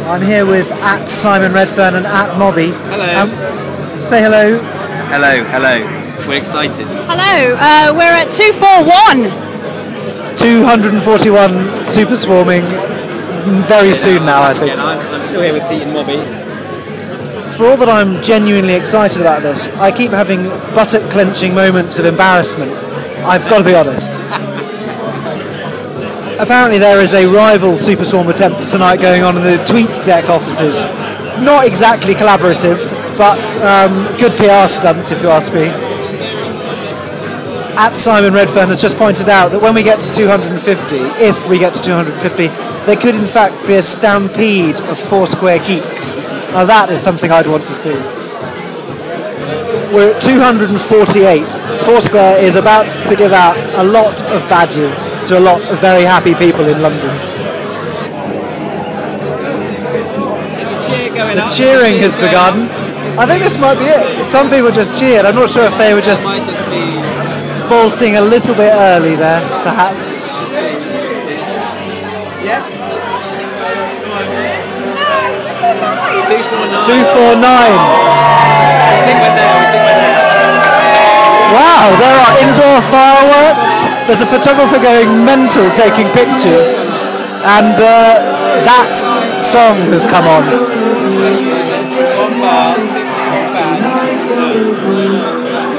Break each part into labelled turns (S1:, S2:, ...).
S1: I'm here with @SimonRedfern and @Mobby.
S2: Hello.
S1: Say hello.
S2: Hello, hello. We're excited.
S3: Hello, we're at 241.
S1: 241 Super Swarming very soon now, I think.
S2: Again, I'm still here with Pete and Mobby.
S1: For all that I'm genuinely excited about this, I keep having buttock clenching moments of embarrassment. I've got to be honest. Apparently there is a rival Super Swarm attempt tonight going on in the TweetDeck offices. Not exactly collaborative, but good PR stunt if you ask me. @SimonRedfern has just pointed out that when we get to 250, if we get to 250, there could in fact be a stampede of Foursquare geeks. Now that is something I'd want to see. We're at 248. Foursquare is about to give out a lot of badges to a lot of very happy people in London. The cheering has begun. I think this might be it. Some people just cheered. I'm not sure if they were just vaulting a little bit early there, perhaps.
S2: Yes?
S1: 249.
S2: I think we're there.
S1: Wow, there are indoor fireworks. There's a photographer going mental taking pictures. And that song has come on.
S2: One bar, Super Swarm band.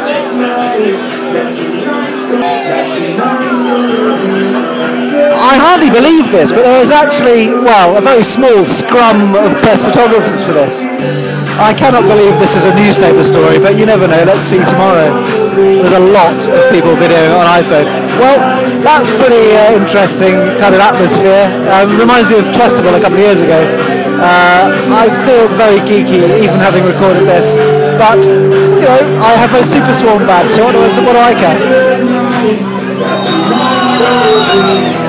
S1: I hardly believe this, but there is actually, well, a very small scrum of press photographers for this. I cannot believe this is a newspaper story, but you never know. Let's see tomorrow. There's a lot of people videoing on iPhone. Well, that's pretty interesting kind of atmosphere. Reminds me of Twestable a couple of years ago. I feel very geeky even having recorded this, but you know, I have my Super Swarm badge, so what do I care?